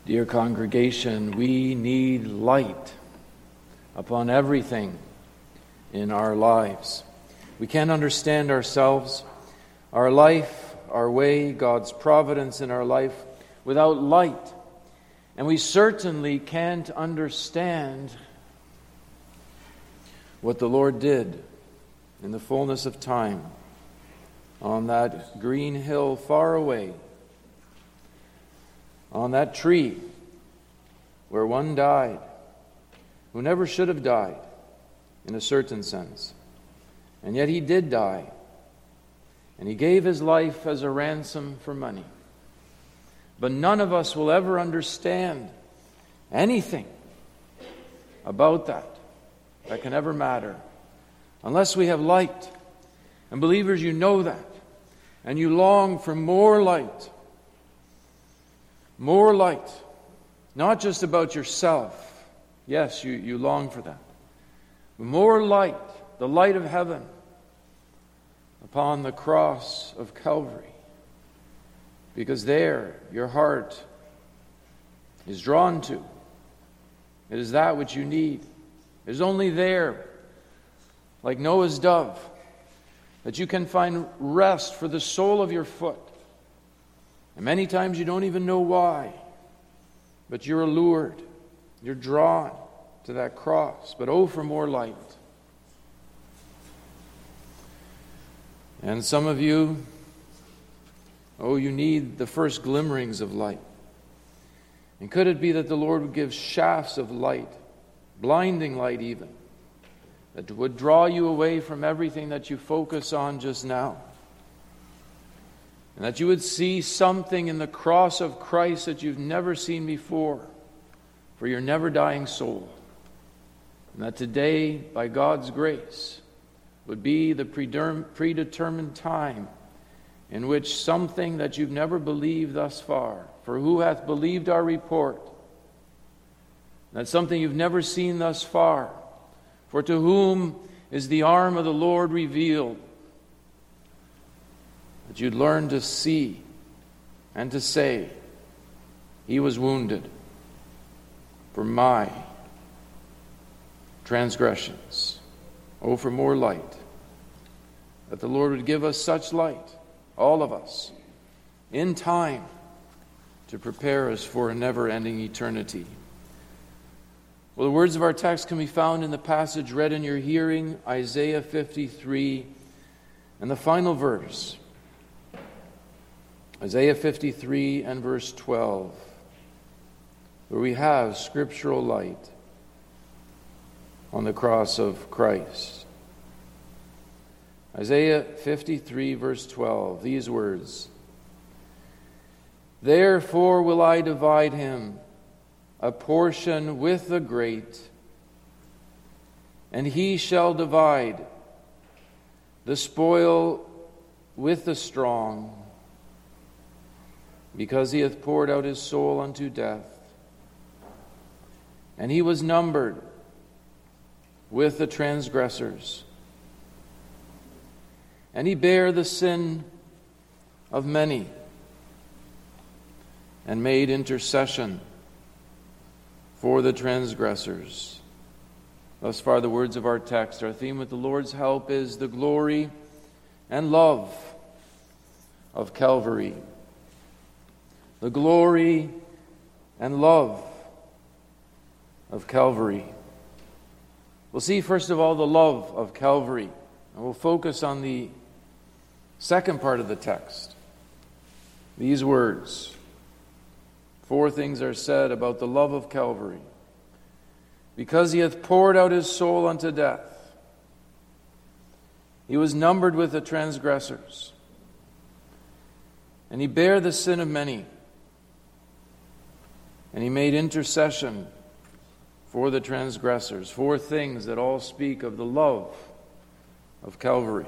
Dear congregation, we need light upon everything in our lives. We can't understand ourselves, our life, our way, God's providence in our life without light. And we certainly can't understand what the Lord did in the fullness of time on that green hill far away, on that tree where one died who never should have died in a certain sense. And yet he did die. And he gave his life as a ransom for money. But none of us will ever understand anything about that can ever matter unless we have light. And believers, you know that. And you long for more light. More light. Not just about yourself. Yes, you long for that. More light, the light of heaven, upon the cross of Calvary. Because there, your heart is drawn to. It is that which you need. It is only there, like Noah's dove, that you can find rest for the sole of your foot. And many times you don't even know why, but you're allured, you're drawn to that cross. But oh, for more light. And some of you, you need the first glimmerings of light. And could it be that the Lord would give shafts of light, blinding light even, that would draw you away from everything that you focus on just now? And that you would see something in the cross of Christ that you've never seen before for your never-dying soul. And that today, by God's grace, would be the predetermined time in which something that you've never believed thus far, for who hath believed our report? That's something you've never seen thus far, for to whom is the arm of the Lord revealed? That you'd learn to see and to say, He was wounded for my transgressions. Oh, for more light. That the Lord would give us such light, all of us, in time, to prepare us for a never-ending eternity. Well, the words of our text can be found in the passage read in your hearing, Isaiah 53, and the final verse, Isaiah 53 and verse 12, where we have scriptural light on the cross of Christ. Isaiah 53 verse 12, these words, "Therefore will I divide him a portion with the great, and he shall divide the spoil with the strong, because he hath poured out his soul unto death. And he was numbered with the transgressors. And he bare the sin of many, and made intercession for the transgressors." Thus far the words of our text. Our theme with the Lord's help is the glory and love of Calvary. The glory and love of Calvary. We'll see first of all the love of Calvary. And we'll focus on the second part of the text. These words. 4 things are said about the love of Calvary. Because he hath poured out his soul unto death. He was numbered with the transgressors. And he bare the sin of many. And he made intercession for the transgressors. 4 things that all speak of the love of Calvary.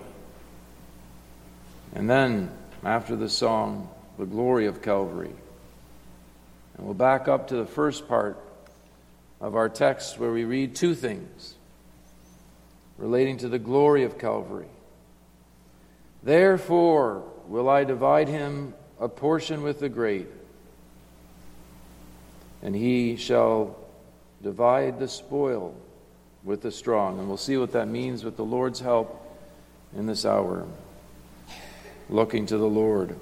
And then, after the song, the glory of Calvary. And we'll back up to the first part of our text where we read 2 things relating to the glory of Calvary. "Therefore will I divide him a portion with the great, and he shall divide the spoil with the strong. And we'll see what that means with the Lord's help in this hour. Looking to the Lord.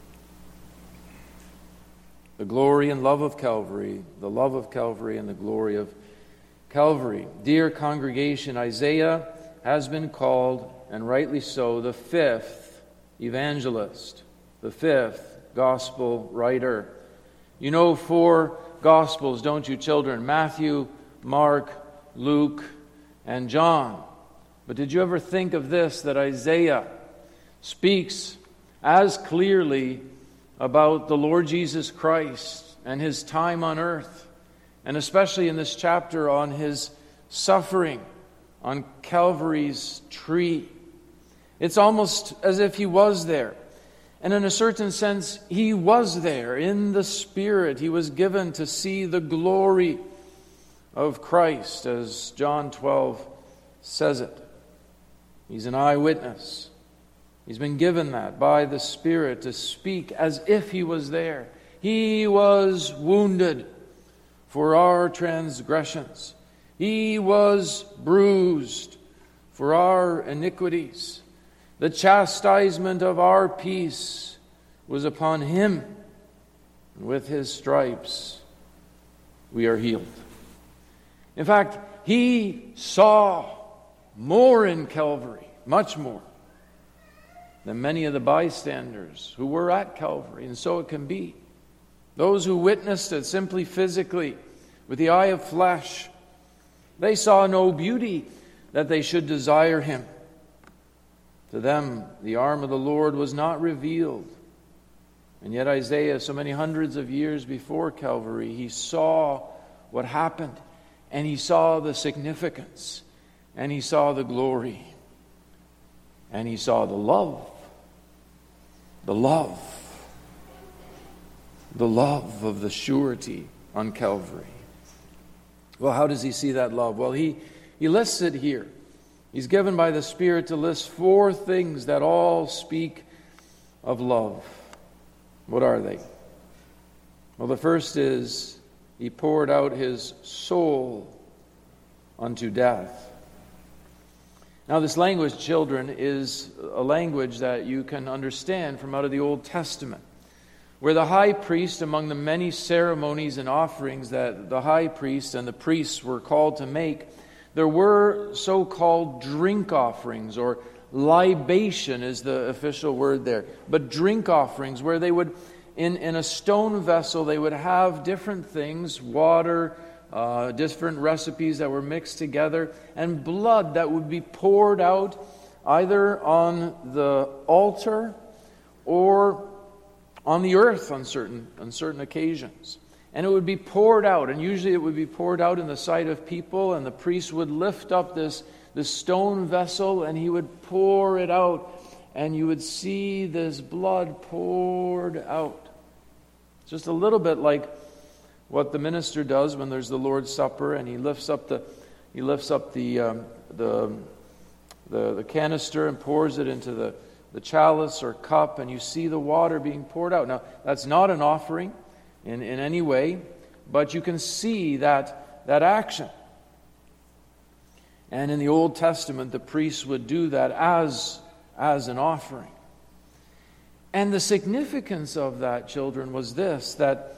The glory and love of Calvary, the love of Calvary and the glory of Calvary. Dear congregation, Isaiah has been called, and rightly so, the fifth evangelist, the fifth gospel writer. You know 4 Gospels, don't you, children? Matthew, Mark, Luke, and John. But did you ever think of this, that Isaiah speaks as clearly about the Lord Jesus Christ and his time on earth, and especially in this chapter on his suffering on Calvary's tree? It's almost as if he was there. And in a certain sense, he was there in the Spirit. He was given to see the glory of Christ, as John 12 says it. He's an eyewitness. He's been given that by the Spirit to speak as if he was there. He was wounded for our transgressions. He was bruised for our iniquities. The chastisement of our peace was upon him, and with his stripes we are healed. In fact, he saw more in Calvary, much more, than many of the bystanders who were at Calvary, and so it can be. Those who witnessed it simply physically, with the eye of flesh, they saw no beauty that they should desire him. To them, the arm of the Lord was not revealed. And yet Isaiah, so many hundreds of years before Calvary, he saw what happened, and he saw the significance, and he saw the glory, and he saw the love. The love of the surety on Calvary. Well, how does he see that love? Well, he lists it here. He's given by the Spirit to list 4 things that all speak of love. What are they? Well, the first is he poured out his soul unto death. Now, this language, children, is a language that you can understand from out of the Old Testament, where the high priest, among the many ceremonies and offerings that the high priest and the priests were called to make, there were so-called drink offerings, or libation is the official word there, but drink offerings, where they would, in a stone vessel, they would have different things, water, different recipes that were mixed together, and blood that would be poured out either on the altar or on the earth on certain occasions. And it would be poured out, and usually it would be poured out in the sight of people, and the priest would lift up this stone vessel, and he would pour it out, and you would see this blood poured out. Just a little bit like what the minister does when there's the Lord's Supper, and he lifts up the canister and pours it into the chalice or cup, and you see the water being poured out. Now, that's not an offering in any way, but you can see that action. And in the Old Testament, the priests would do that as an offering. And the significance of that, children, was this, that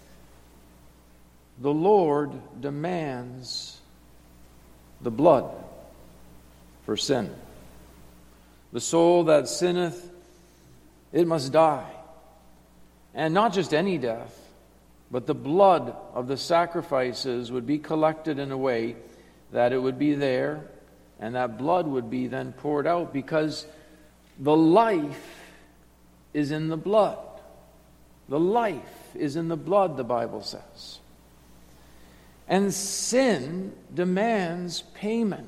the Lord demands the blood for sin. The soul that sinneth, it must die. And not just any death, but the blood of the sacrifices would be collected in a way that it would be there, and that blood would be then poured out, because the life is in the blood. The life is in the blood, the Bible says. And sin demands payment.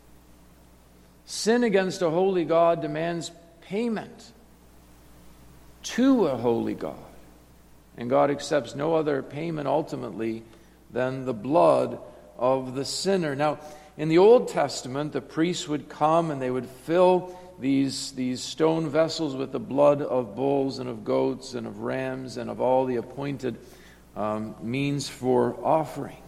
Sin against a holy God demands payment to a holy God. And God accepts no other payment ultimately than the blood of the sinner. Now, in the Old Testament, the priests would come and they would fill these stone vessels with the blood of bulls and of goats and of rams and of all the appointed means for offering.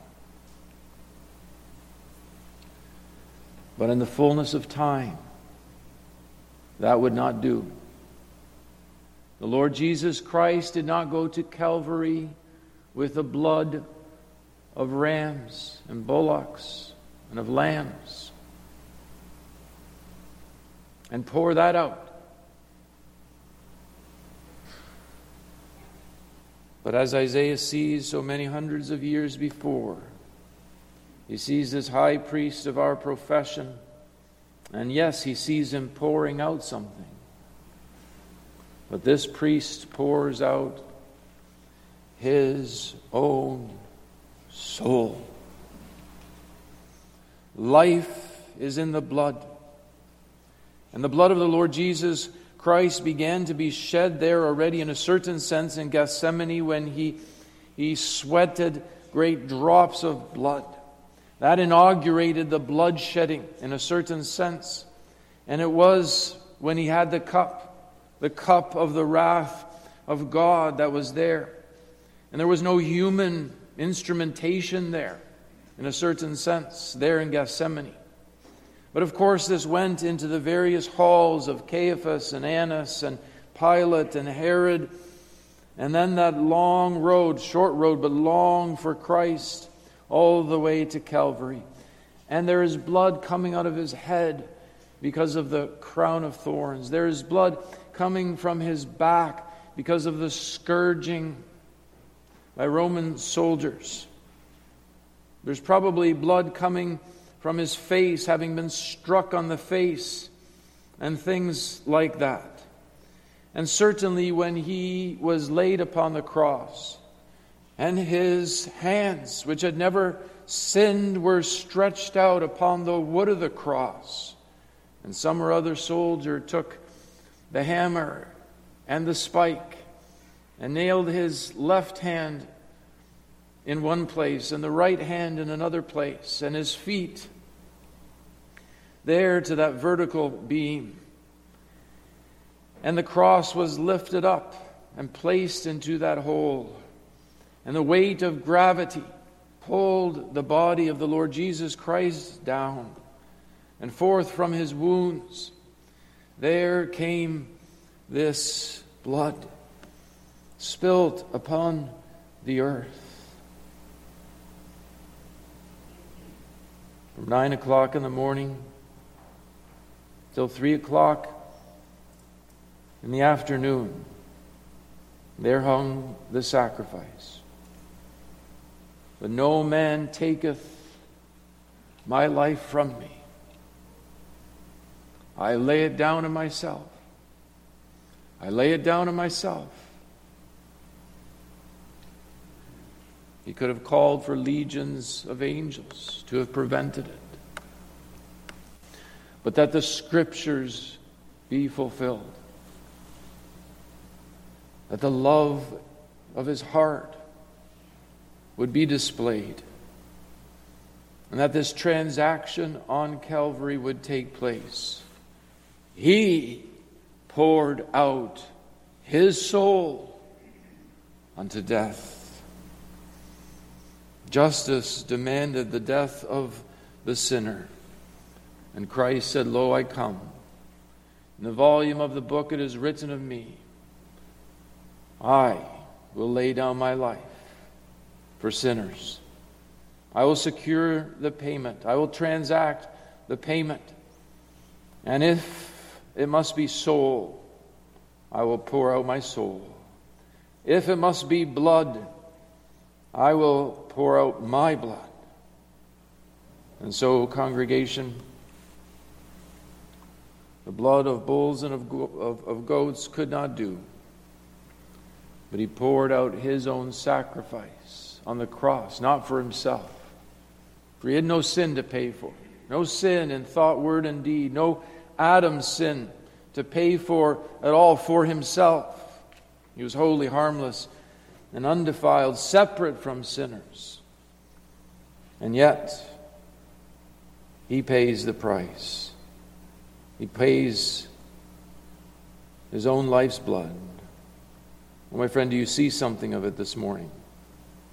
But in the fullness of time, that would not do. The Lord Jesus Christ did not go to Calvary with the blood of rams and bullocks and of lambs and pour that out. But as Isaiah sees so many hundreds of years before, he sees this high priest of our profession, and yes, he sees him pouring out something. But this priest pours out his own soul. Life is in the blood. And the blood of the Lord Jesus Christ began to be shed there already in a certain sense in Gethsemane when he sweated great drops of blood. That inaugurated the bloodshedding in a certain sense. And it was when he had the cup of the wrath of God that was there. And there was no human instrumentation there in a certain sense, there in Gethsemane. But of course this went into the various halls of Caiaphas and Annas and Pilate and Herod. And then that long road, short road, but long for Christ, all the way to Calvary. And there is blood coming out of his head because of the crown of thorns. There is blood coming from his back because of the scourging by Roman soldiers. There's probably blood coming from his face, having been struck on the face, and things like that. And certainly when he was laid upon the cross, and his hands, which had never sinned, were stretched out upon the wood of the cross, and some or other soldier took the hammer and the spike and nailed his left hand in one place and the right hand in another place, and his feet there to that vertical beam. And the cross was lifted up and placed into that hole. And the weight of gravity pulled the body of the Lord Jesus Christ down. And forth from his wounds there came this blood spilt upon the earth. From 9 o'clock in the morning till 3 o'clock in the afternoon, there hung the sacrifice. But no man taketh my life from me. I lay it down to myself. I lay it down to myself. He could have called for legions of angels to have prevented it. But that the Scriptures be fulfilled. That the love of his heart would be displayed. And that this transaction on Calvary would take place. He poured out his soul unto death. Justice demanded the death of the sinner. And Christ said, Lo, I come. In the volume of the book it is written of me, I will lay down my life for sinners. I will secure the payment. I will transact the payment. And if it must be soul, I will pour out my soul. If it must be blood, I will pour out my blood. And so, congregation, the blood of bulls and of goats could not do. But he poured out his own sacrifice on the cross, not for himself. For he had no sin to pay for. No sin in thought, word, and deed. No Adam's sin to pay for at all for himself. He was holy, harmless, and undefiled, separate from sinners. And yet, he pays the price. He pays his own life's blood. Well, my friend, do you see something of it this morning?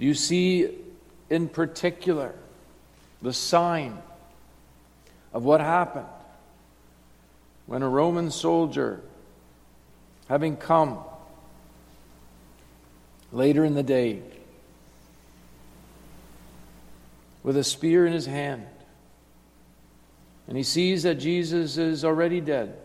Do you see in particular the sign of what happened when a Roman soldier, having come later in the day with a spear in his hand, and he sees that Jesus is already dead,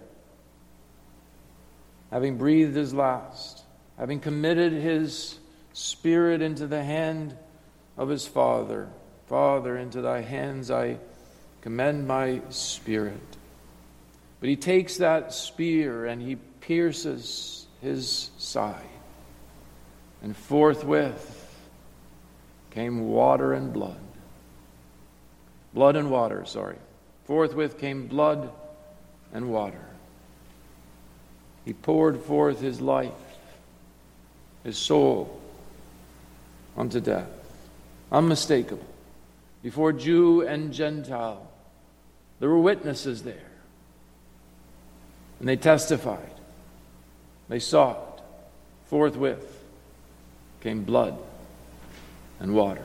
having breathed his last, having committed his spirit into the hand of his Father. Father, into thy hands I commend my spirit. But he takes that spear and he pierces his side. And forthwith came water and blood. Blood and water, sorry. Forthwith came blood and water. He poured forth his life, his soul, unto death. Unmistakable. Before Jew and Gentile, there were witnesses there. And they testified. They saw it. Forthwith came blood and water.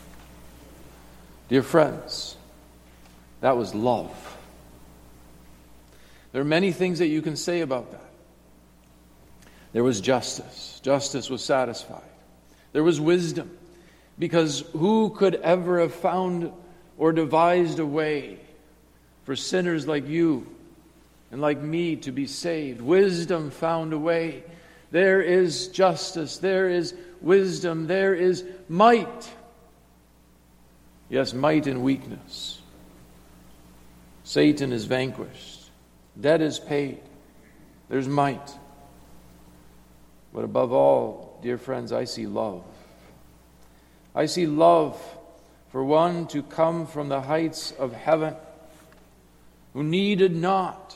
Dear friends, that was love. There are many things that you can say about that. There was justice. Justice was satisfied. There was wisdom. Because who could ever have found or devised a way for sinners like you and like me to be saved? Wisdom found a way. There is justice. There is wisdom. There is might. Yes, might in weakness. Satan is vanquished. Debt is paid. There's might. But above all, dear friends, I see love. I see love for one to come from the heights of heaven who needed not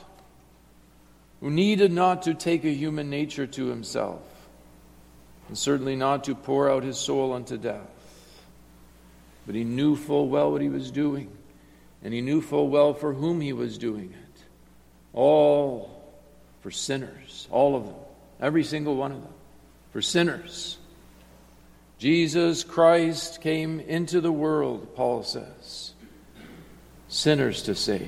to take a human nature to himself, and certainly not to pour out his soul unto death. But he knew full well what he was doing, and he knew full well for whom he was doing it. All for sinners, all of them, every single one of them, for sinners. Jesus Christ came into the world, Paul says, sinners to save.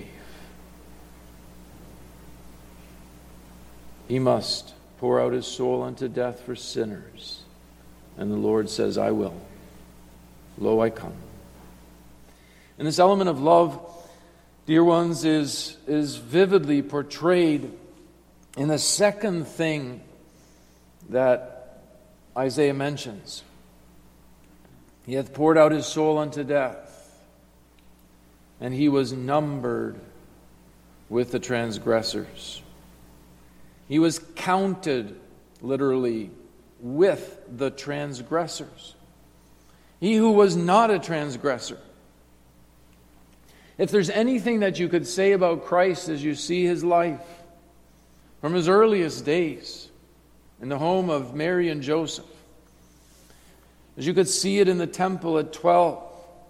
He must pour out his soul unto death for sinners. And the Lord says, I will. Lo, I come. And this element of love, dear ones, is vividly portrayed in the second thing that Isaiah mentions. He hath poured out his soul unto death, and he was numbered with the transgressors. He was counted, literally, with the transgressors. He who was not a transgressor. If there's anything that you could say about Christ as you see his life, from his earliest days, in the home of Mary and Joseph, as you could see it in the temple at 12,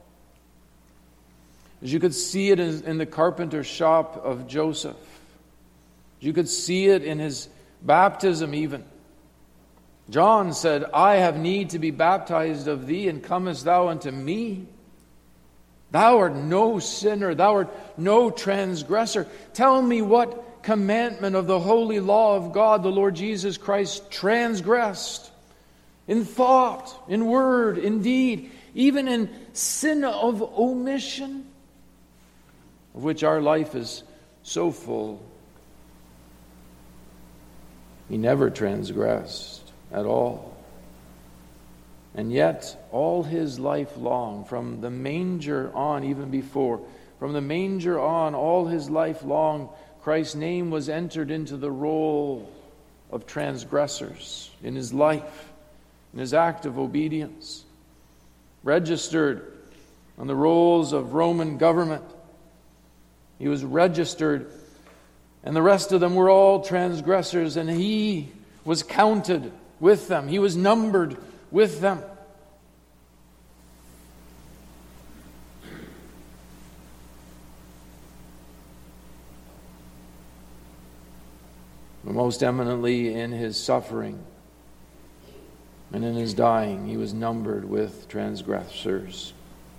as you could see it in the carpenter shop of Joseph, as you could see it in his baptism even. John said, I have need to be baptized of thee, and comest thou unto me? Thou art no sinner, thou art no transgressor. Tell me what commandment of the holy law of God the Lord Jesus Christ transgressed in thought, in word, in deed, even in sin of omission, of which our life is so full. He never transgressed at all. And yet, all his life long, from the manger on, even before, from the manger on, all his life long, Christ's name was entered into the roll of transgressors in his life, in his act of obedience, registered on the rolls of Roman government. He was registered, and the rest of them were all transgressors, and he was counted with them. He was numbered with them. But most eminently in his suffering, And in his dying, he was numbered with transgressors.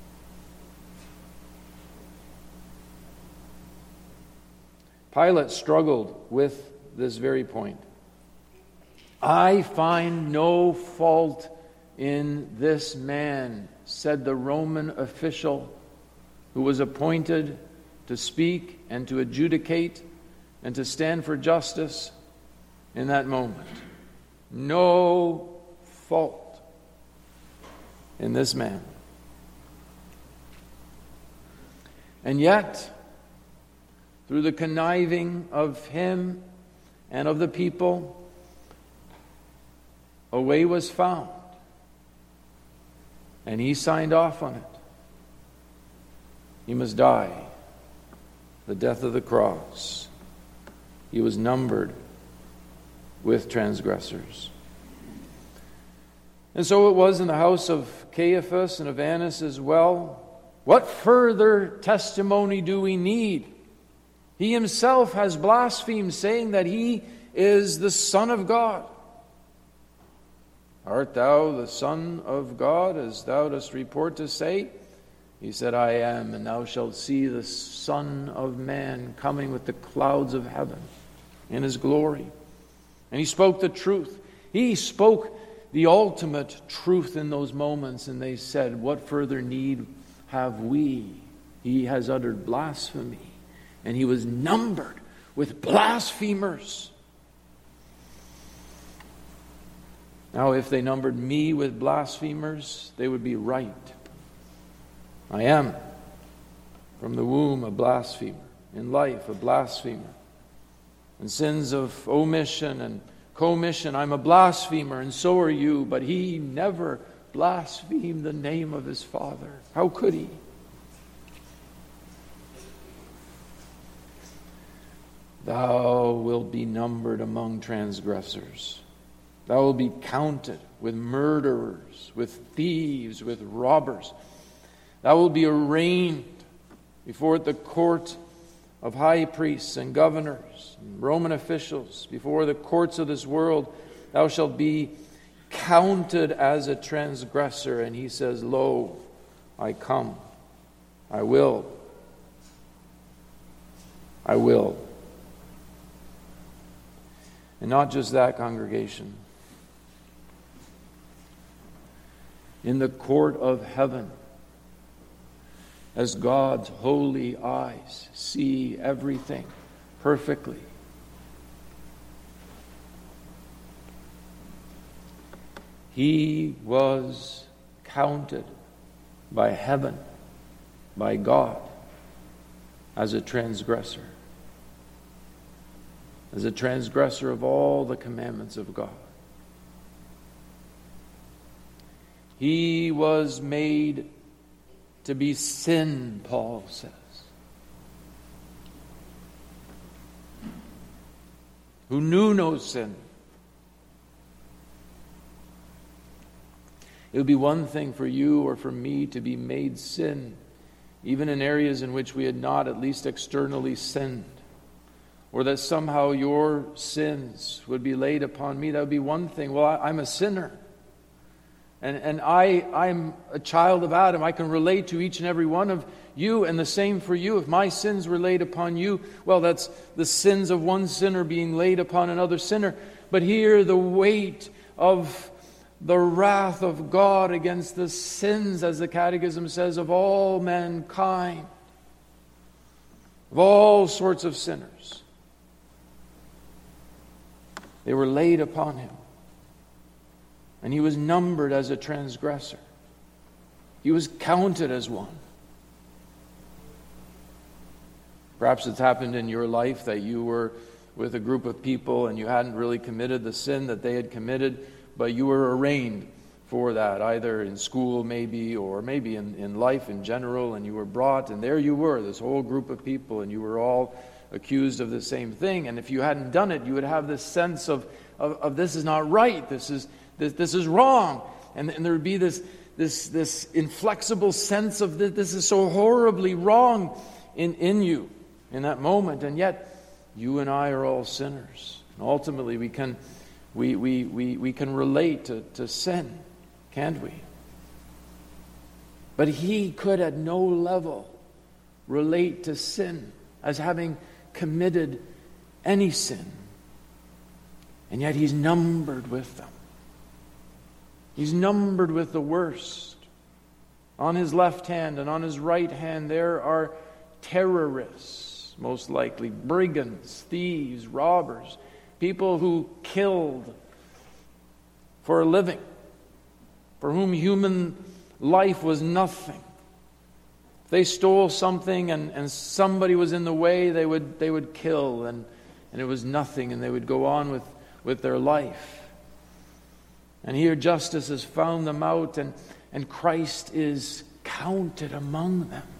Pilate struggled with this very point. I find no fault in this man, said the Roman official who was appointed to speak and to adjudicate and to stand for justice in that moment. No fault in this man. And yet, through the conniving of him and of the people, a way was found. And he signed off on it. He must die the death of the cross. He was numbered with transgressors. And so it was in the house of Caiaphas and of Annas as well. What further testimony do we need? He himself has blasphemed, saying that he is the Son of God. Art thou the Son of God, as thou dost report to say? He said, I am, and thou shalt see the Son of Man coming with the clouds of heaven in his glory. And he spoke the truth. He spoke the ultimate truth in those moments, and they said, what further need have we? He has uttered blasphemy, and he was numbered with blasphemers. Now, if they numbered me with blasphemers, they would be right. I am, from the womb, a blasphemer. In life, a blasphemer. In sins of omission and commission, I'm a blasphemer, and so are you. But he never blasphemed the name of his Father. How could he? Thou wilt be numbered among transgressors. Thou wilt be counted with murderers, with thieves, with robbers. Thou wilt be arraigned before the court of high priests and governors and Roman officials, before the courts of this world. Thou shalt be counted as a transgressor. And he says, Lo, I come. I will. I will. And not just that, congregation. In the court of heaven, as God's holy eyes see everything perfectly, he was counted by heaven, by God, as a transgressor. As a transgressor of all the commandments of God. He was made to be sin, Paul says. Who knew no sin. It would be one thing for you or for me to be made sin, even in areas in which we had not at least externally sinned. Or that somehow your sins would be laid upon me. That would be one thing. Well, I'm a sinner. And I'm a child of Adam. I can relate to each and every one of you, and the same for you. If my sins were laid upon you, well, that's the sins of one sinner being laid upon another sinner. But here, the weight of the wrath of God against the sins, as the Catechism says, of all mankind, of all sorts of sinners. They were laid upon him. And he was numbered as a transgressor. He was counted as one. Perhaps it's happened in your life that you were with a group of people and you hadn't really committed the sin that they had committed, but you were arraigned for that, either in school maybe, or maybe in life in general, and you were brought, and there you were, this whole group of people, and you were all accused of the same thing. And if you hadn't done it, you would have this sense of this is not right, this is wrong. And there would be this inflexible sense of this is so horribly wrong in you in that moment. And yet, you and I are all sinners. And ultimately, we can we can relate to sin, can't we? But he could at no level relate to sin as having committed any sin. And yet he's numbered with them. He's numbered with the worst. On his left hand and on his right hand there are terrorists, most likely, brigands, thieves, robbers, people who killed for a living, for whom human life was nothing. If they stole something and somebody was in the way, they would kill, and it was nothing, and they would go on with their life. And here justice has found them out, and Christ is counted among them.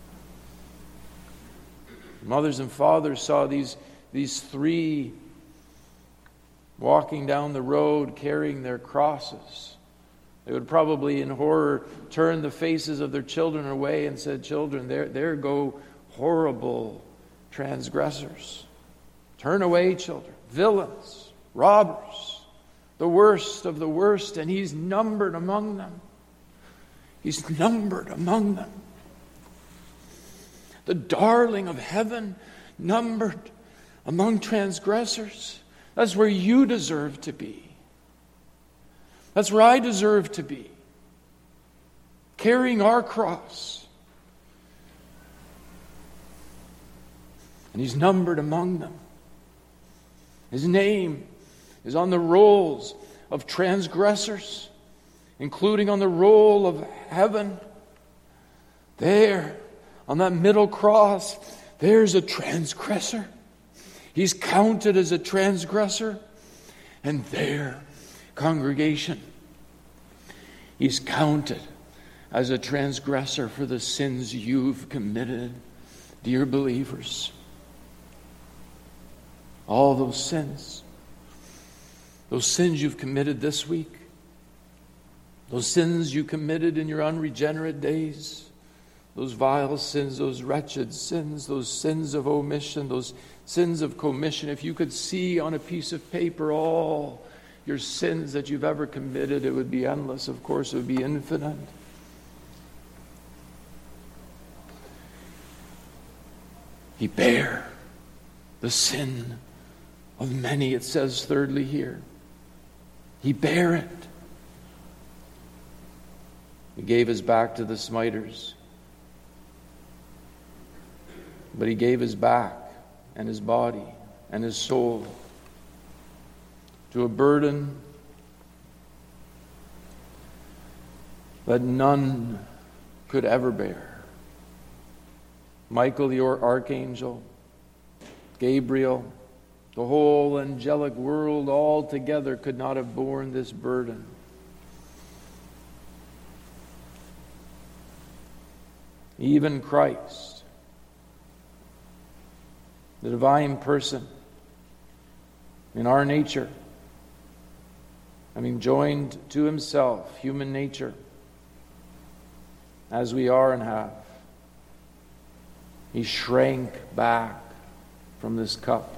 Mothers and fathers saw these three walking down the road carrying their crosses. They would probably in horror turn the faces of their children away and said, "Children, there go horrible transgressors. Turn away, children, villains, robbers, the worst of the worst," and he's numbered among them. He's numbered among them. The darling of heaven, numbered among transgressors. That's where you deserve to be. That's where I deserve to be. Carrying our cross. And he's numbered among them. His name is on the rolls of transgressors, including on the roll of heaven. There, on that middle cross, there's a transgressor. He's counted as a transgressor. And there, congregation, he's counted as a transgressor for the sins you've committed, dear believers. All those sins you've committed this week, those sins you committed in your unregenerate days, those vile sins, those wretched sins, those sins of omission, those sins of commission. If you could see on a piece of paper all your sins that you've ever committed, it would be endless. Of course, it would be infinite. He bare the sin of many, it says thirdly here. He bare it. He gave his back to the smiters. But he gave his back and his body and his soul to a burden that none could ever bear. Michael the archangel, Gabriel, the whole angelic world all together could not have borne this burden. Even Christ, the divine person, in our nature, having joined to himself human nature, as we are and have, he shrank back from this cup.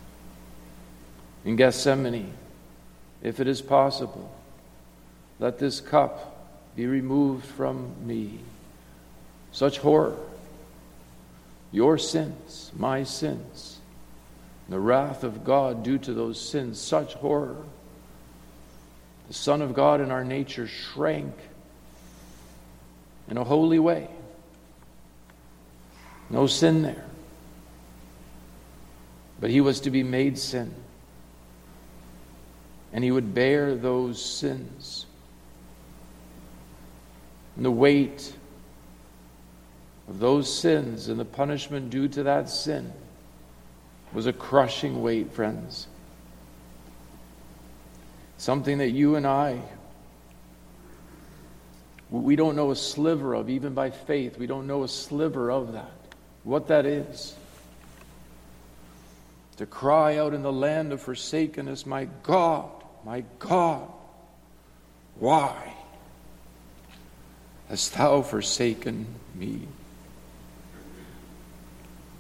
In Gethsemane, if it is possible, let this cup be removed from me. Such horror. Your sins, my sins, the wrath of God due to those sins, such horror. The Son of God in our nature shrank in a holy way. No sin there. But he was to be made sin. And he would bear those sins. And the weight of those sins and the punishment due to that sin was a crushing weight, friends. Something that you and I, we don't know a sliver of, even by faith. We don't know a sliver of that. What that is. To cry out in the land of forsakenness, my God, why hast thou forsaken me?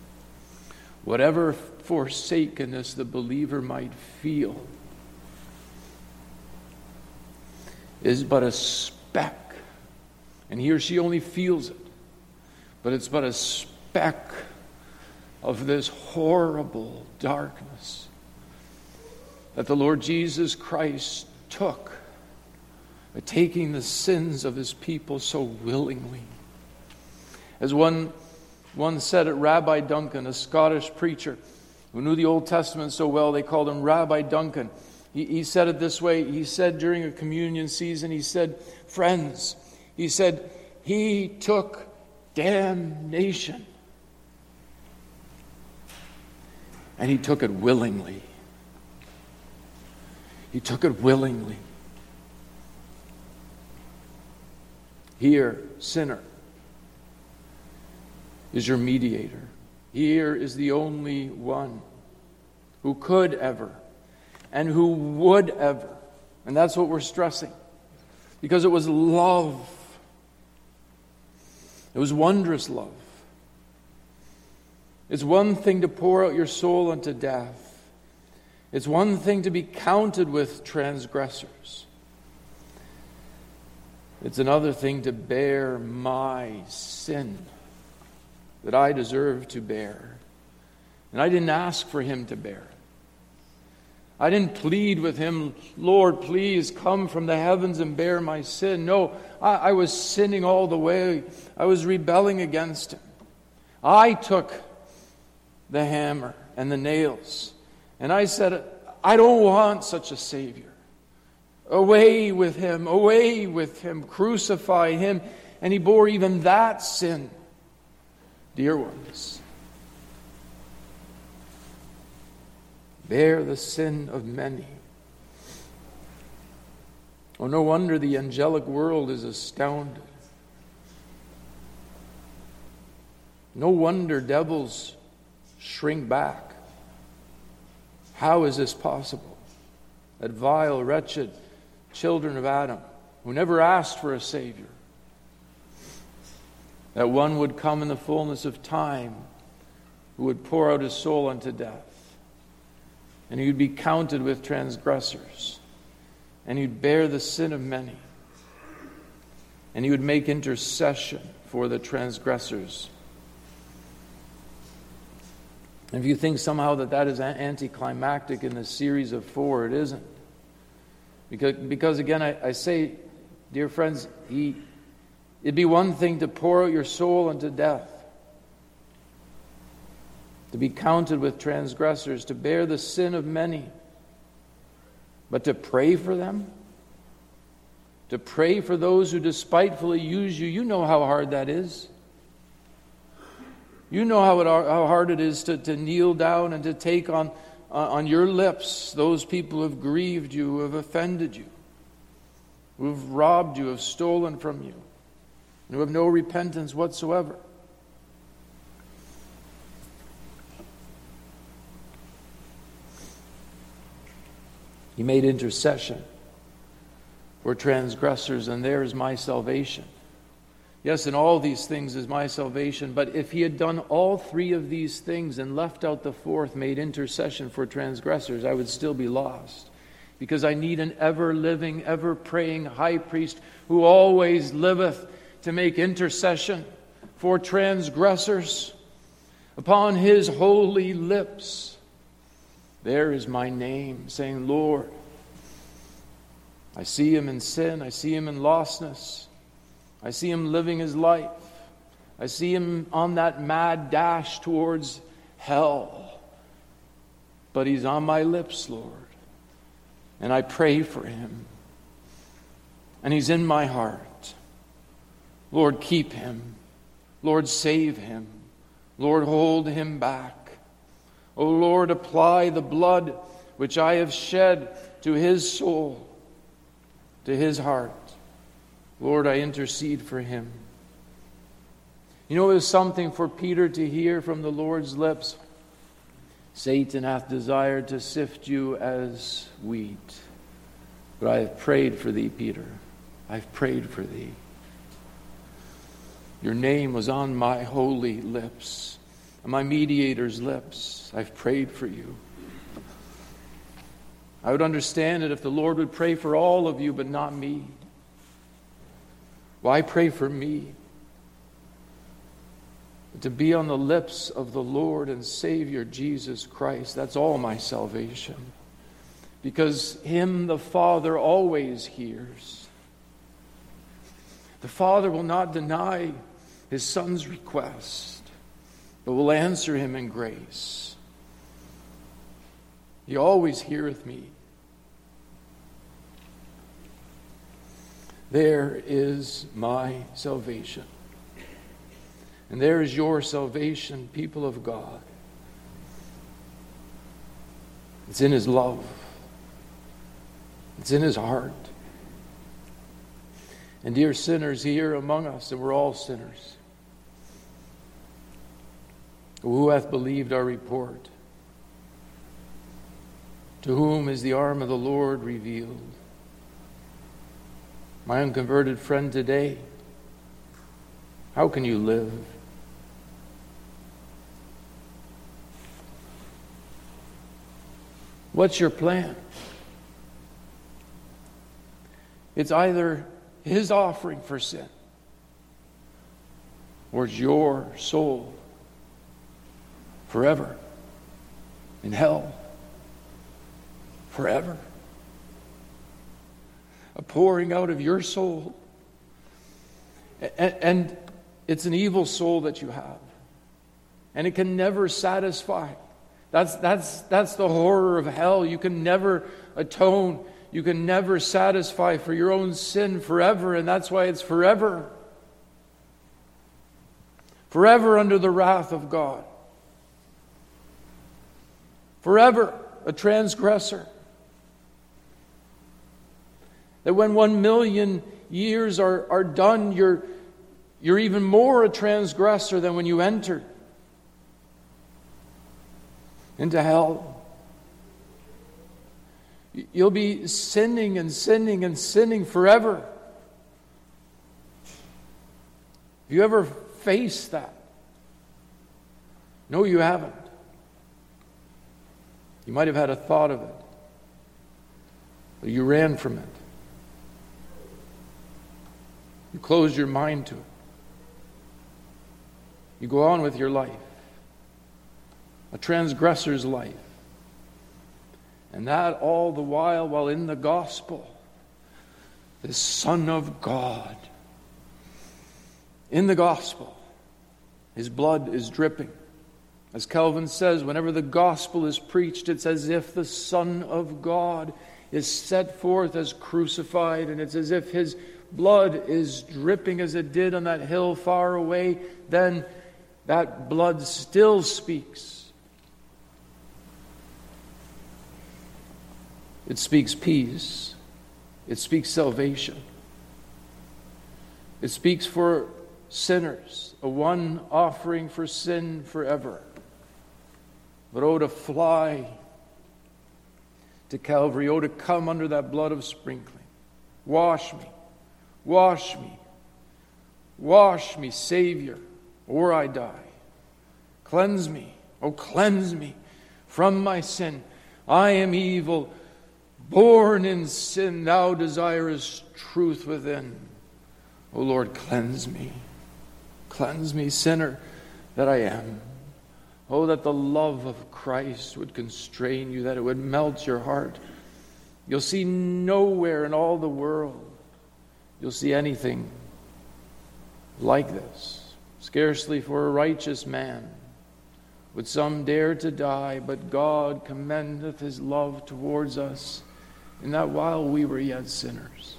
Whatever forsakenness the believer might feel, is but a speck. And he or she only feels it. But it's but a speck of this horrible darkness that the Lord Jesus Christ took by taking the sins of his people so willingly. As one said it, Rabbi Duncan, a Scottish preacher who knew the Old Testament so well, they called him Rabbi Duncan. He said it this way. He said during a communion season, he said, friends, he said, he took damnation. And he took it willingly. He took it willingly. Here, sinner, is your mediator. Here is the only one who could ever and who would ever. And that's what we're stressing. Because it was love. It was wondrous love. It's one thing to pour out your soul unto death. It's one thing to be counted with transgressors. It's another thing to bear my sin that I deserve to bear. And I didn't ask for him to bear it. I didn't plead with him, Lord, please come from the heavens and bear my sin. No, I was sinning all the way. I was rebelling against him. I took the hammer and the nails, and I said, I don't want such a Savior. Away with him, crucify him. And he bore even that sin. Dear ones, bear the sin of many. Oh, no wonder the angelic world is astounded. No wonder devils shrink back. How is this possible? That vile, wretched children of Adam, who never asked for a Savior, that one would come in the fullness of time, who would pour out his soul unto death, and he would be counted with transgressors, and he'd bear the sin of many, and he would make intercession for the transgressors. And if you think somehow that is anticlimactic in the series of 4, it isn't. Because again, I say, dear friends, it'd be one thing to pour out your soul unto death, to be counted with transgressors, to bear the sin of many, but to pray for them, to pray for those who despitefully use you. You know how hard that is. You know how hard it is to kneel down and to take on your lips those people who have grieved you, who have offended you, who have robbed you, who have stolen from you, and who have no repentance whatsoever. He made intercession for transgressors, and there is my salvation. Yes, in all these things is my salvation, but if he had done all 3 of these things and left out the 4th, made intercession for transgressors, I would still be lost. Because I need an ever-living, ever-praying high priest who always liveth to make intercession for transgressors. Upon his holy lips, there is my name, saying, Lord, I see him in sin, I see him in lostness, I see him living his life. I see him on that mad dash towards hell. But he's on my lips, Lord. And I pray for him. And he's in my heart. Lord, keep him. Lord, save him. Lord, hold him back. O Lord, apply the blood which I have shed to his soul, to his heart. Lord, I intercede for him. You know, it was something for Peter to hear from the Lord's lips. Satan hath desired to sift you as wheat. But I have prayed for thee, Peter. I've prayed for thee. Your name was on my holy lips, on my mediator's lips. I've prayed for you. I would understand it if the Lord would pray for all of you, but not me. Why pray for me? To be on the lips of the Lord and Savior Jesus Christ. That's all my salvation. Because Him the Father always hears. The Father will not deny His Son's request, but will answer him in grace. He always heareth me. There is my salvation. And there is your salvation, people of God. It's in His love. It's in His heart. And dear sinners here among us, and we're all sinners, who hath believed our report? To whom is the arm of the Lord revealed? My unconverted friend today, how can you live? What's your plan? It's either His offering for sin, or it's your soul forever in hell. Forever. A pouring out of your soul. And it's an evil soul that you have. And it can never satisfy. That's the horror of hell. You can never atone. You can never satisfy for your own sin forever. And that's why it's forever. Forever under the wrath of God. Forever a transgressor. That when 1 million years are done, you're even more a transgressor than when you entered into hell. You'll be sinning and sinning and sinning forever. Have you ever faced that? No, you haven't. You might have had a thought of it, but you ran from it. You closed your mind to it. You go on with your life, a transgressor's life. And that all the while in the gospel, the Son of God, in the gospel, His blood is dripping. As Calvin says, whenever the gospel is preached, it's as if the Son of God is set forth as crucified, and it's as if His blood is dripping as it did on that hill far away. Then that blood still speaks. It speaks peace. It speaks salvation. It speaks for sinners, a one offering for sin forever. But oh, to fly to Calvary, oh, to come under that blood of sprinkling. Wash me, wash me, wash me, Savior, or I die. Cleanse me, oh, cleanse me from my sin. I am evil, born in sin. Thou desirest truth within. O Lord, cleanse me, sinner that I am. Oh, that the love of Christ would constrain you, that it would melt your heart. You'll see nowhere in all the world, you'll see anything like this. Scarcely for a righteous man would some dare to die, but God commendeth His love towards us, in that while we were yet sinners,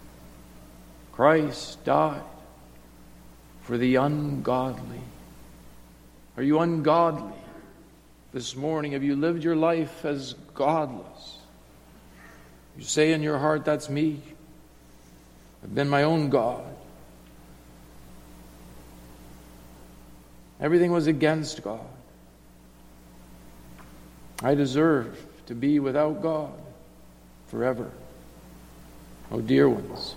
Christ died for the ungodly. Are you ungodly this morning? Have you lived your life as godless? You say in your heart, that's me. I've been my own God. Everything was against God. I deserve to be without God forever. Oh, dear ones,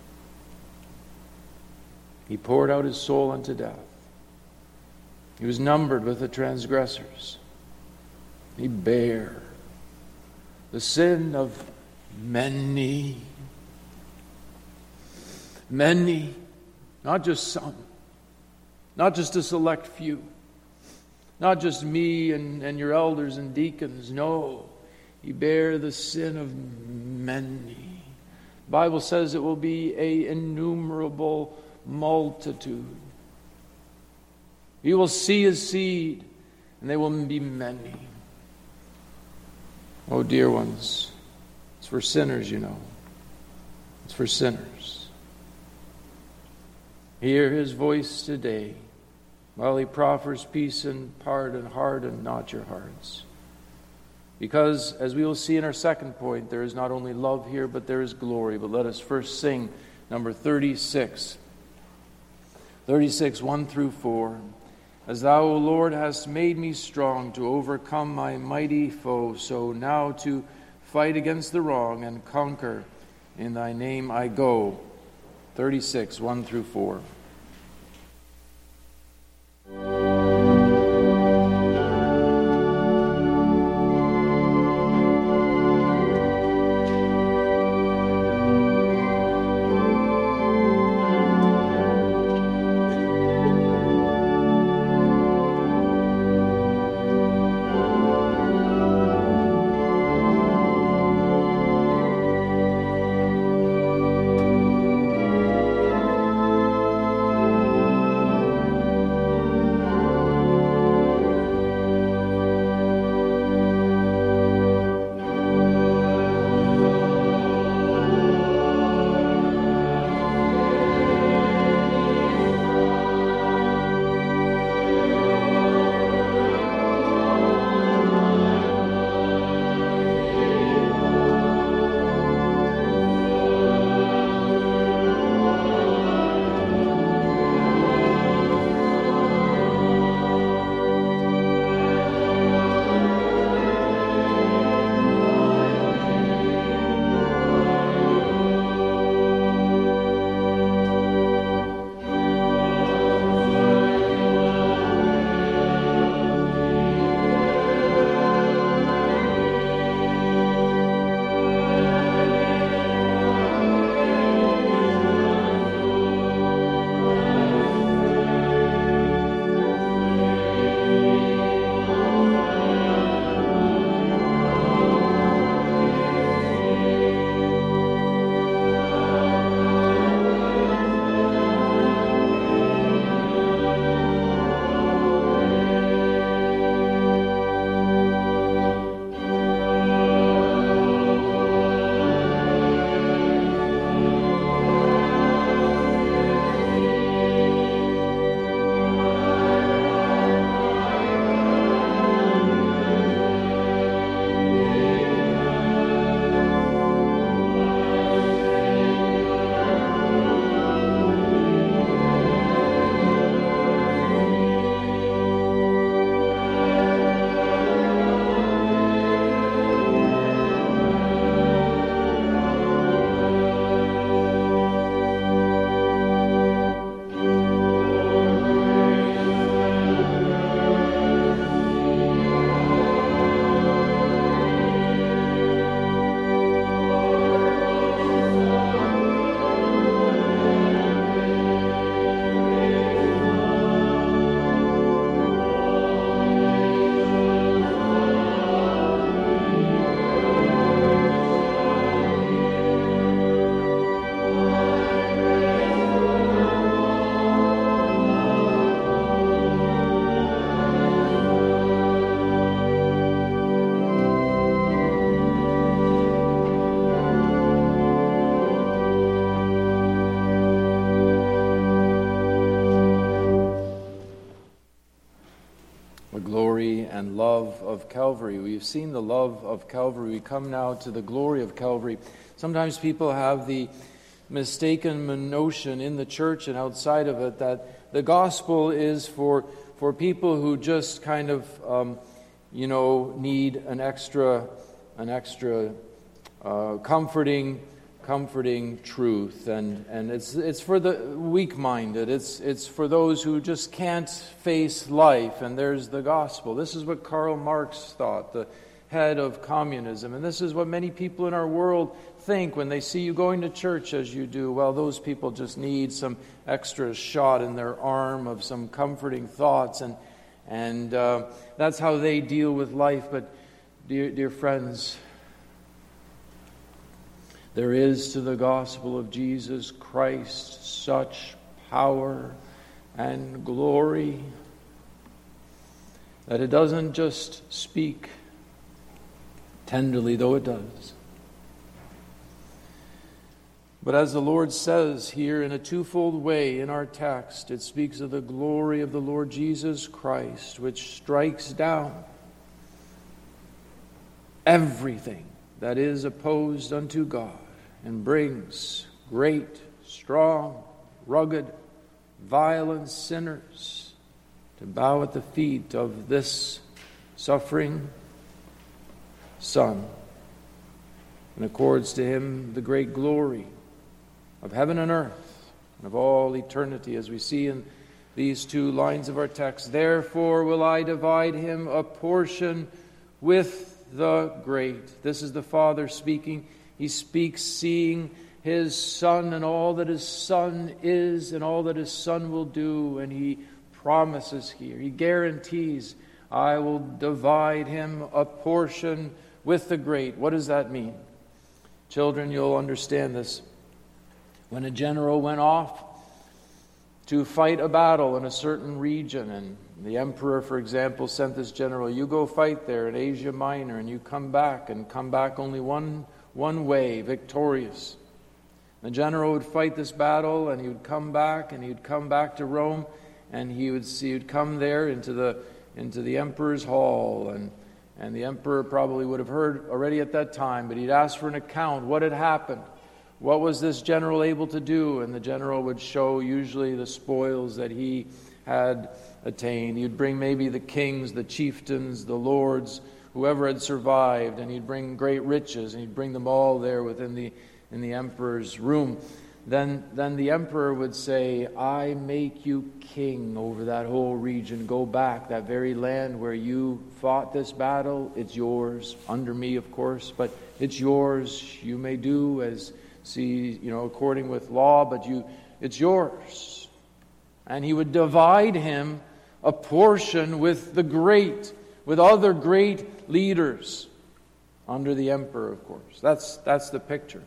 He poured out His soul unto death. He was numbered with the transgressors. He bare the sin of many. Many Not just some. Not just a select few. Not just me and your elders and deacons. No, He bare the sin of many. The Bible says it will be an innumerable multitude. He will see His seed, and they will be many. Oh, dear ones, it's for sinners, you know. It's for sinners. Hear His voice today, while He proffers peace and pardon, harden not your hearts. Because, as we will see in our second point, there is not only love here, but there is glory. But let us first sing number 36. 36, 1 through 4. As Thou, O Lord, hast made me strong to overcome my mighty foe, so now to fight against the wrong and conquer, in Thy name I go. 36, 1 through 4. And love of Calvary. We've seen the love of Calvary. We come now to the glory of Calvary. Sometimes people have the mistaken notion in the church and outside of it that the gospel is for people who just kind of, need an extra comforting truth, and it's for the weak-minded. It's for those who just can't face life, and there's the gospel. This is what Karl Marx thought, the head of communism. And this is what many people in our world think when they see you going to church as you do. Well, those people just need some extra shot in their arm of some comforting thoughts, and that's how they deal with life. But dear friends, there is to the gospel of Jesus Christ such power and glory that it doesn't just speak tenderly, though it does. But as the Lord says here in a twofold way in our text, it speaks of the glory of the Lord Jesus Christ, which strikes down everything that is opposed unto God and brings great, strong, rugged, violent sinners to bow at the feet of this suffering Son, and accords to him the great glory of heaven and earth and of all eternity, as we see in these two lines of our text. Therefore will I divide him a portion with the great. This is the Father speaking. He speaks seeing his Son and all that his Son is and all that his Son will do, and he promises here, he guarantees, I will divide him a portion with the great. What does that mean? Children, you'll understand this. When a general went off to fight a battle in a certain region, and the emperor, for example, sent this general, you go fight there in Asia Minor, and you come back only one way, victorious. The general would fight this battle, and he would come back to Rome, and he would come there into the emperor's hall, and the emperor probably would have heard already at that time, but he'd ask for an account. What had happened? What was this general able to do? And the general would show usually the spoils that he had attained. He'd bring maybe the kings, the chieftains, the lords, whoever had survived, and he'd bring great riches, and he'd bring them all there in the emperor's room. Then the emperor would say, I make you king over that whole region. Go back, that very land where you fought this battle, it's yours, under me, of course, but it's yours. You may do as according with law, but it's yours. And he would divide him a portion with the great, with other great leaders under the emperor, of course. That's the picture.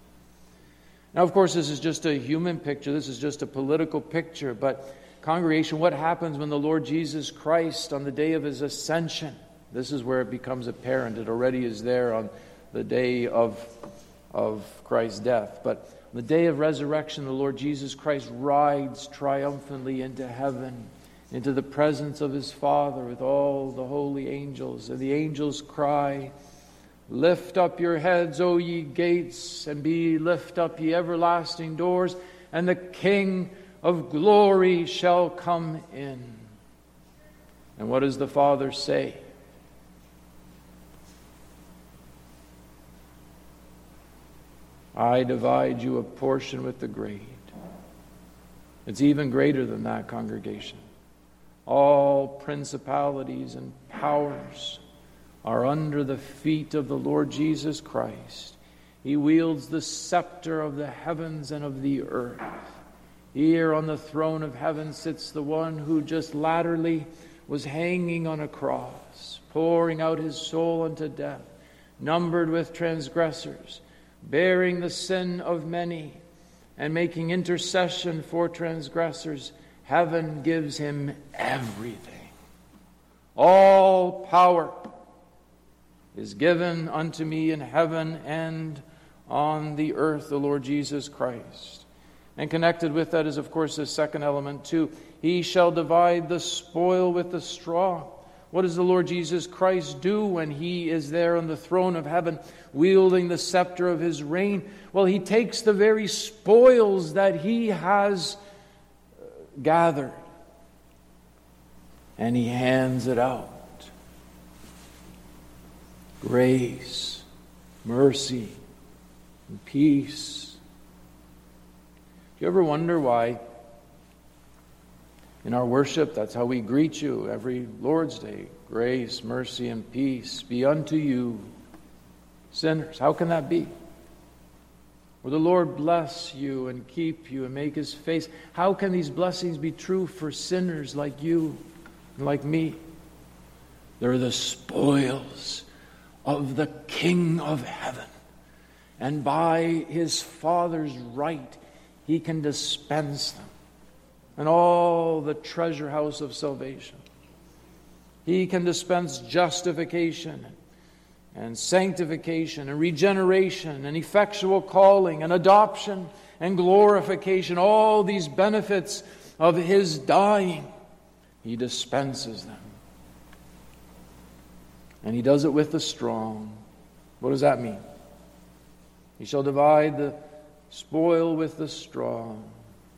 Now, of course, this is just a human picture. This is just a political picture. But, congregation, what happens when the Lord Jesus Christ, on the day of his ascension, this is where it becomes apparent. It already is there on the day of Christ's death. But on the day of resurrection, the Lord Jesus Christ rides triumphantly into heaven, into the presence of his Father with all the holy angels. And the angels cry, Lift up your heads, O ye gates, and be lift up, ye everlasting doors, and the King of glory shall come in. And what does the Father say? I divide you a portion with the great. It's even greater than that, congregation. All principalities and powers are under the feet of the Lord Jesus Christ. He wields the scepter of the heavens and of the earth. Here on the throne of heaven sits the one who just latterly was hanging on a cross, pouring out his soul unto death, numbered with transgressors, bearing the sin of many, and making intercession for transgressors. Heaven gives him everything. All power is given unto me in heaven and on the earth, the Lord Jesus Christ. And connected with that is, of course, the second element too. He shall divide the spoil with the strong. What does the Lord Jesus Christ do when he is there on the throne of heaven, wielding the scepter of his reign? Well, he takes the very spoils that he has gathered, and he hands it out. Grace, mercy, and peace. Do you ever wonder why In our worship, that's how we greet you every Lord's Day. Grace, mercy, and peace be unto you, sinners. How can that be? Will the Lord bless you and keep you and make his face? How can these blessings be true for sinners like you and like me? They're the spoils of the King of heaven. And by his Father's right, he can dispense them. And all the treasure house of salvation. He can dispense justification and sanctification and regeneration and effectual calling and adoption and glorification. All these benefits of his dying, he dispenses them. And he does it with the strong. What does that mean? He shall divide the spoil with the strong.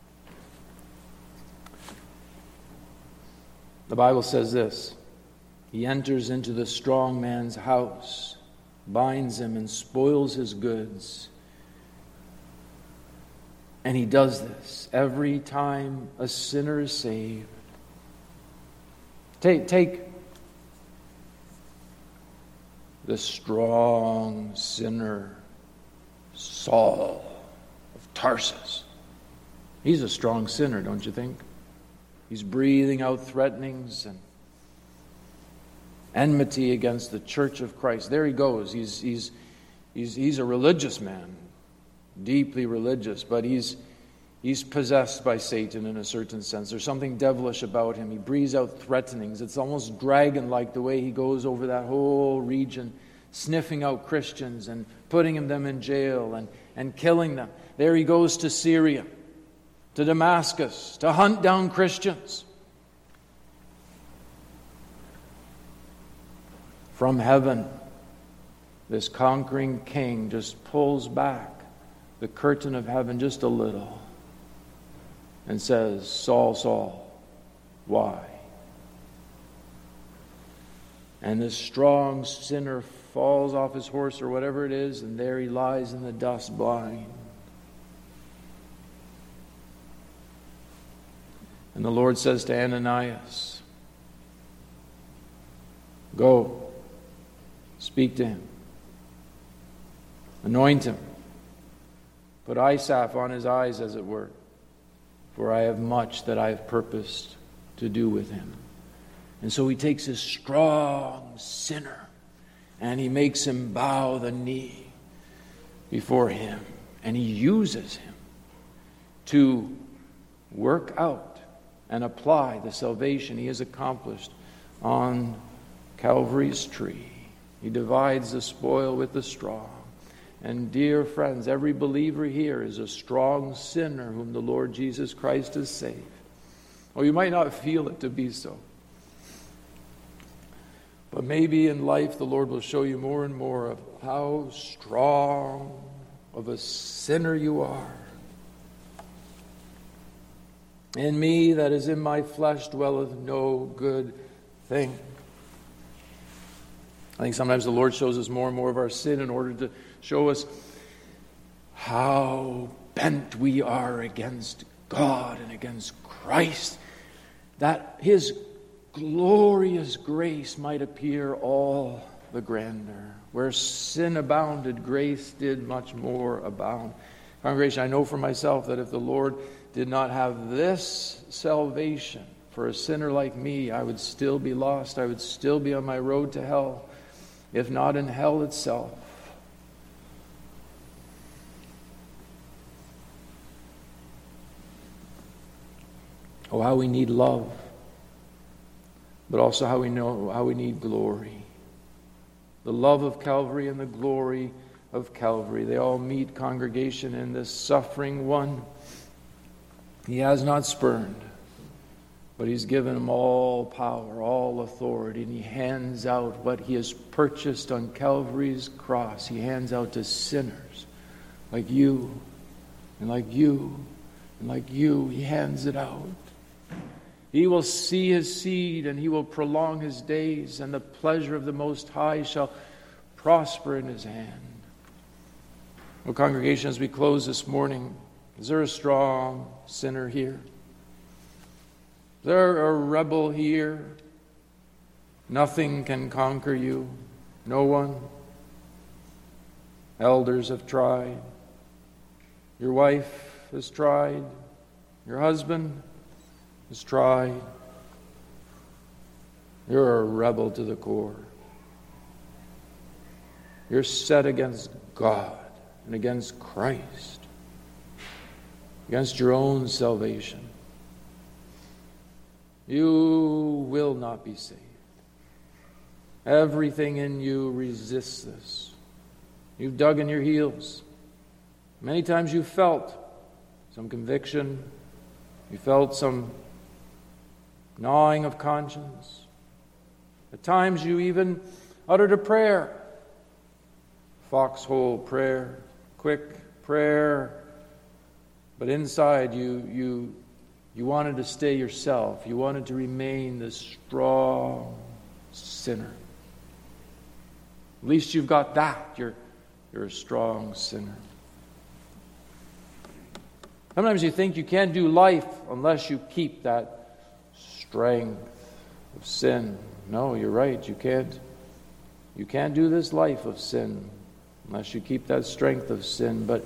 The Bible says this: he enters into the strong man's house, binds him, and spoils his goods. And he does this every time a sinner is saved. Take the strong sinner, Saul of Tarsus. He's a strong sinner, don't you think? He's breathing out threatenings and enmity against the church of Christ. There he goes. He's a religious man, deeply religious, but he's possessed by Satan in a certain sense. There's something devilish about him. He breathes out threatenings. It's almost dragon-like the way he goes over that whole region, sniffing out Christians and putting them in jail and killing them. There he goes to Syria, to Damascus, to hunt down Christians. From heaven, this conquering king just pulls back the curtain of heaven just a little and says, Saul, Saul, why? And this strong sinner falls off his horse or whatever it is, and there he lies in the dust blind. And the Lord says to Ananias, go, speak to him, anoint him, put eye salve on his eyes, as it were, for I have much that I have purposed to do with him. And so he takes his strong sinner and he makes him bow the knee before him, and he uses him to work out and apply the salvation he has accomplished on Calvary's tree. He divides the spoil with the strong. And dear friends, every believer here is a strong sinner whom the Lord Jesus Christ has saved. Or you might not feel it to be so. But maybe in life the Lord will show you more and more of how strong of a sinner you are. In me that is in my flesh dwelleth no good thing. I think sometimes the Lord shows us more and more of our sin in order to show us how bent we are against God and against Christ, that his glorious grace might appear all the grander. Where sin abounded, grace did much more abound. Congregation, I know for myself that if the Lord did not have this salvation for a sinner like me, I would still be lost. I would still be on my road to hell, if not in hell itself. Oh, how we need love, but also how we need glory. The love of Calvary and the glory of Calvary, they all meet, congregation, in this suffering one. He has not spurned, but he's given him all power, all authority, and he hands out what he has purchased on Calvary's cross. He hands out to sinners like you and like you and like you. He hands it out. He will see his seed, and he will prolong his days, and the pleasure of the Most High shall prosper in his hand. Well, congregation, as we close this morning, is there a strong sinner here? Is They're a rebel here. Nothing can conquer you. No one. Elders have tried. Your wife has tried. Your husband has tried. You're a rebel to the core. You're set against God and against Christ, against your own salvation. You will not be saved. Everything in you resists this. You've dug in your heels. Many times you felt some conviction. You felt some gnawing of conscience. At times you even uttered a prayer. Foxhole prayer, quick prayer. But inside you wanted to stay yourself. You wanted to remain the strong sinner. At least you've got that. You're a strong sinner. Sometimes you think you can't do life unless you keep that strength of sin. No, you're right. You can't do this life of sin unless you keep that strength of sin. But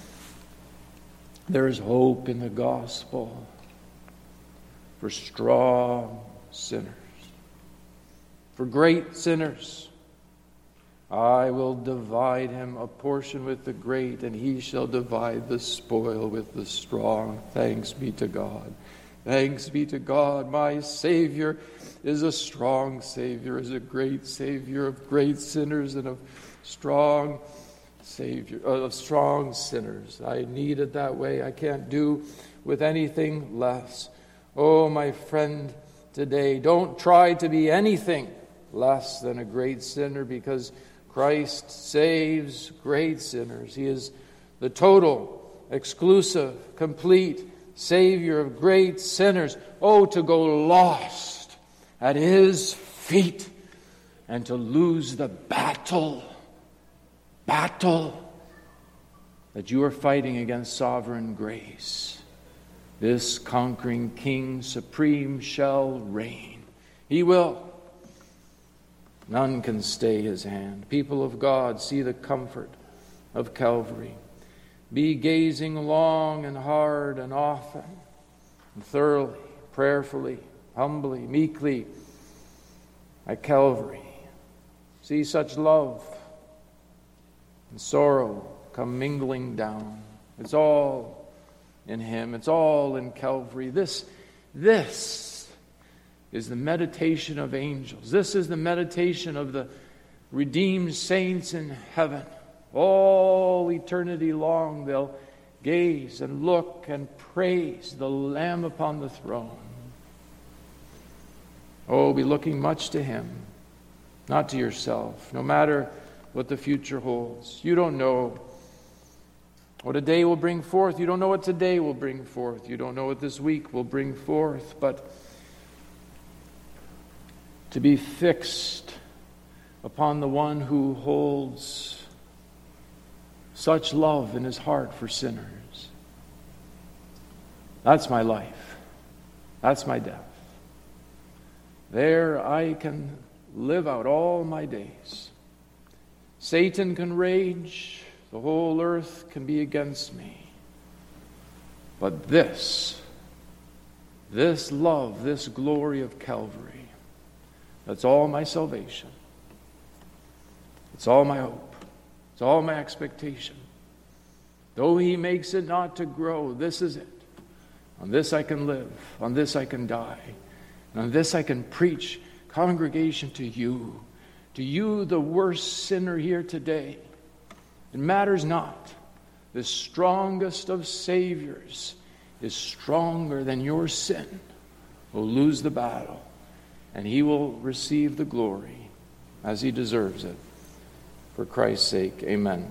there is hope in the gospel for strong sinners, for great sinners. I will divide him a portion with the great, and he shall divide the spoil with the strong. Thanks be to God. Thanks be to God. My Savior is a strong Savior, is a great Savior of great sinners and of strong Savior, of strong sinners. I need it that way. I can't do with anything less. Oh, my friend, today, don't try to be anything less than a great sinner, because Christ saves great sinners. He is the total, exclusive, complete Savior of great sinners. Oh, to go lost at His feet and to lose the battle that you are fighting against sovereign grace. This conquering King supreme shall reign. He will. None can stay His hand. People of God, see the comfort of Calvary. Be gazing long and hard and often and thoroughly, prayerfully, humbly, meekly at Calvary. See such love and sorrow come mingling down. It's all in Him. It's all in Calvary. This is the meditation of angels. This is the meditation of the redeemed saints in heaven. All eternity long they'll gaze and look and praise the Lamb upon the throne. Oh, be looking much to Him, not to yourself, no matter what the future holds. You don't know what a day will bring forth. You don't know what today will bring forth. You don't know what this week will bring forth. But to be fixed upon the one who holds such love in His heart for sinners. That's my life. That's my death. There I can live out all my days. Satan can rage. The whole earth can be against me. But this love, this glory of Calvary, that's all my salvation. It's all my hope. It's all my expectation. Though He makes it not to grow, this is it. On this I can live. On this I can die. And on this I can preach, congregation, to you. To you, the worst sinner here today. It matters not. The strongest of Saviors is stronger than your sin. Will lose the battle. And He will receive the glory as He deserves it. For Christ's sake, amen.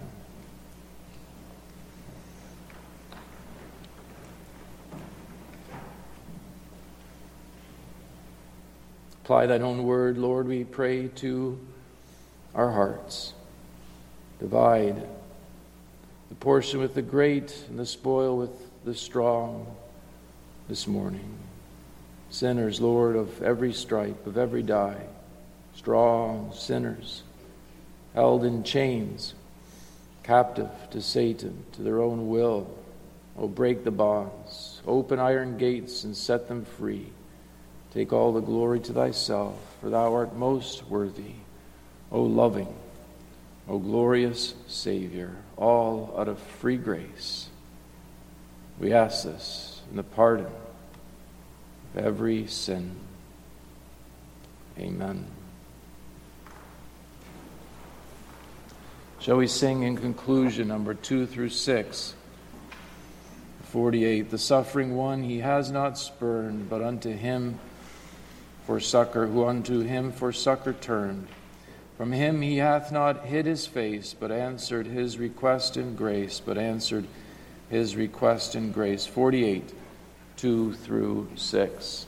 Apply Thine own word, Lord, we pray, to our hearts. Divide the portion with the great and the spoil with the strong this morning. Sinners, Lord, of every stripe, of every dye, strong sinners, held in chains, captive to Satan, to their own will. O break the bonds, open iron gates, and set them free. Take all the glory to thyself, for thou art most worthy. O loving, O glorious Savior, all out of free grace. We ask this in the pardon of every sin. Amen. Shall we sing in conclusion number 2 through 6? 48. The suffering one he has not spurned, but unto him for succor, who unto him for succor turned. From him he hath not hid his face, but answered his request in grace, 48, 2 through 6.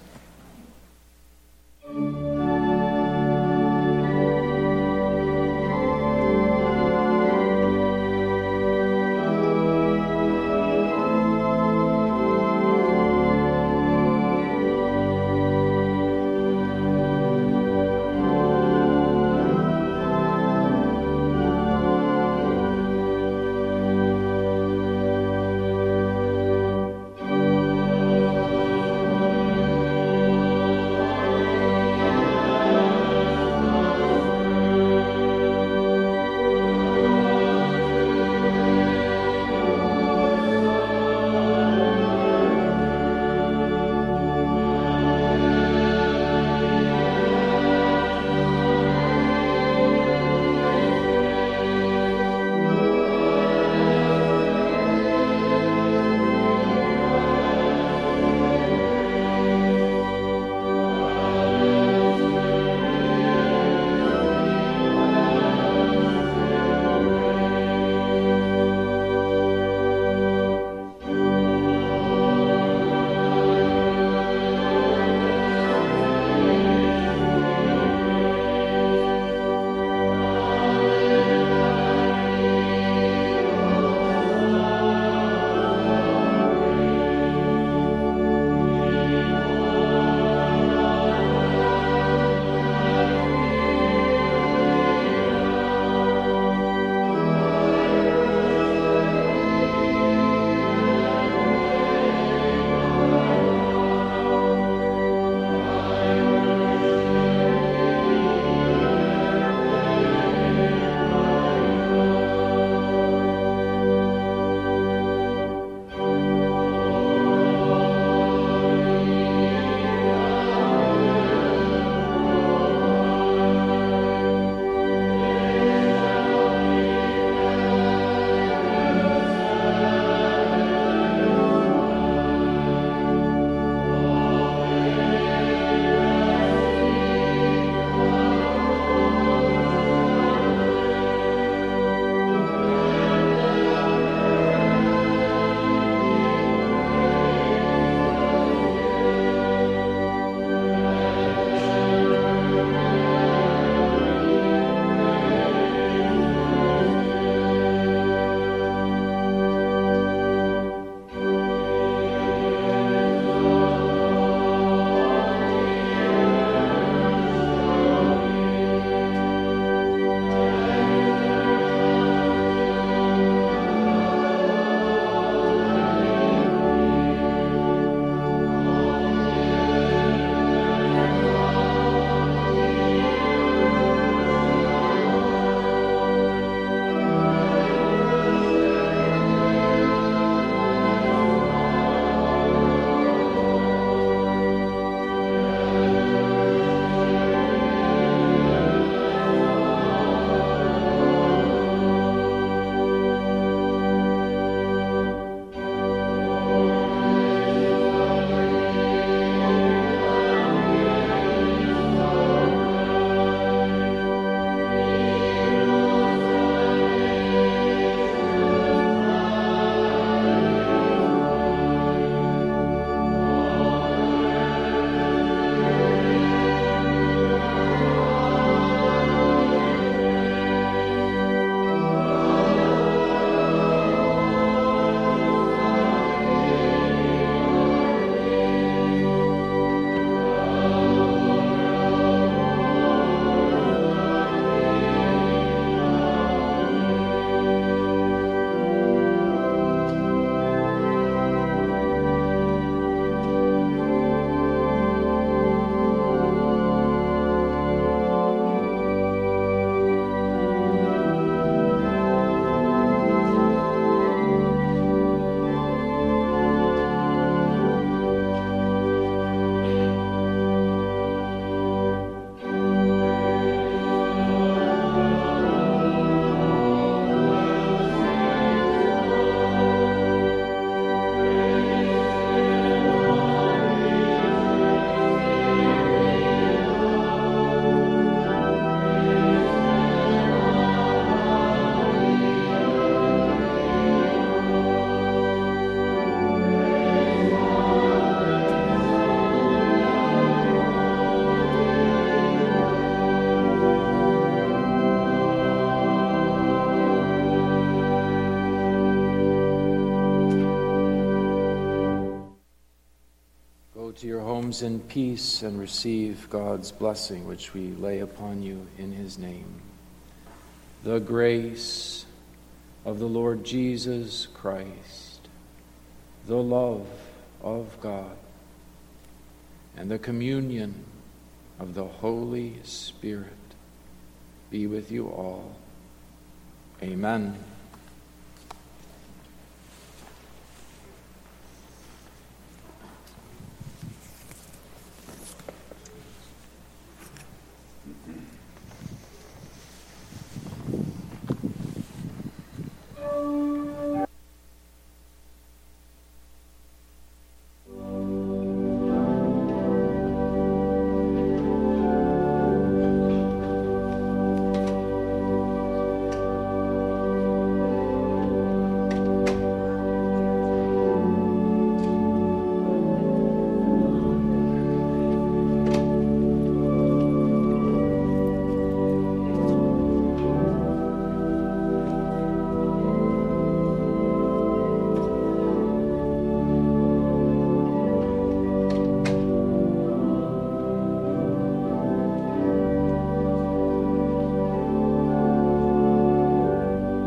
homes in peace and receive God's blessing, which we lay upon you in his name. The grace of the Lord Jesus Christ, the love of God, and the communion of the Holy Spirit be with you all. Amen.